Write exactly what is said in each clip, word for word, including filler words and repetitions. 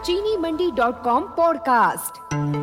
चीनी Mandi dot com podcast.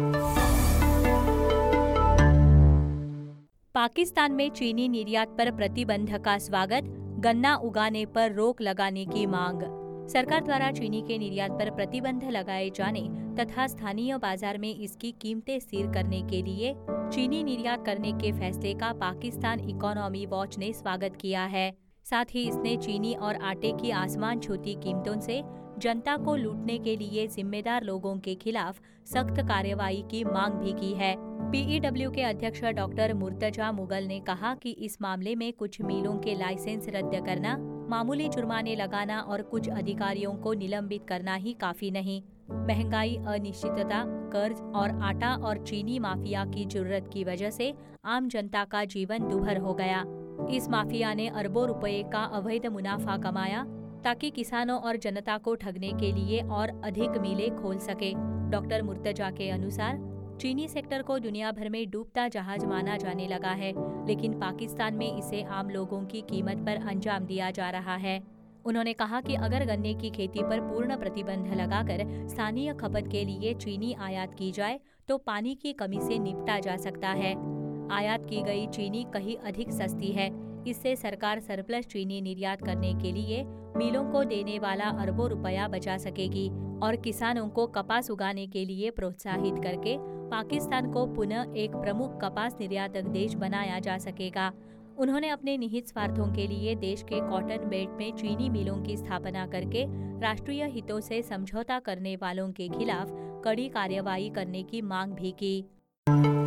Pakistan में चीनी निर्यात पर प्रतिबंध का स्वागत, गन्ना उगाने पर रोक लगाने की मांग। सरकार द्वारा चीनी के निर्यात पर प्रतिबंध लगाए जाने तथा स्थानीय बाजार में इसकी कीमतें स्थिर करने के लिए चीनी निर्यात करने के फैसले का पाकिस्तान इकोनॉमी वॉच ने स्वागत किया है। साथ ही इसने चीनी और आटे की आसमान छूती कीमतों से जनता को लूटने के लिए जिम्मेदार लोगों के खिलाफ सख्त कार्रवाई की मांग भी की है। पीईडब्ल्यू के अध्यक्ष डॉक्टर मुर्तजा मुगल ने कहा कि इस मामले में कुछ मिलों के लाइसेंस रद्द करना, मामूली जुर्माने लगाना और कुछ अधिकारियों को निलंबित करना ही काफी नहीं। महंगाई, अनिश्चितता, कर्ज और आटा और चीनी माफिया की जरूरत की वजह से आम जनता का जीवन दुभर हो गया। इस माफिया ने अरबों रुपए का अवैध मुनाफा कमाया ताकि किसानों और जनता को ठगने के लिए और अधिक मिलें खोल सके। डॉक्टर मुर्तजा के अनुसार चीनी सेक्टर को दुनिया भर में डूबता जहाज माना जाने लगा है, लेकिन पाकिस्तान में इसे आम लोगों की कीमत पर अंजाम दिया जा रहा है। उन्होंने कहा कि अगर गन्ने की खेती पर पूर्ण प्रतिबंध लगाकर स्थानीय खपत के लिए चीनी आयात की जाए तो पानी की कमी से निपटा जा सकता है। आयात की गई चीनी कहीं अधिक सस्ती है। इससे सरकार सरप्लस चीनी निर्यात करने के लिए मिलों को देने वाला अरबों रुपया बचा सकेगी और किसानों को कपास उगाने के लिए प्रोत्साहित करके पाकिस्तान को पुनः एक प्रमुख कपास निर्यातक देश बनाया जा सकेगा। उन्होंने अपने निहित स्वार्थों के लिए देश के कॉटन बेल्ट में चीनी मिलों की स्थापना करके राष्ट्रीय हितों से समझौता करने वालों के खिलाफ कड़ी कार्रवाई करने की मांग भी की।